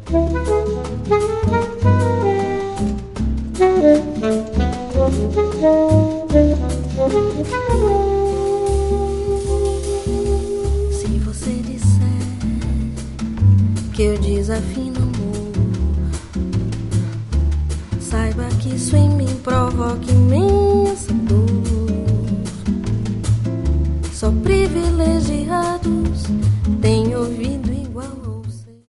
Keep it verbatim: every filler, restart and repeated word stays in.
Se você disser que eu desafino amor, saiba que isso em mim provoca imensa dor.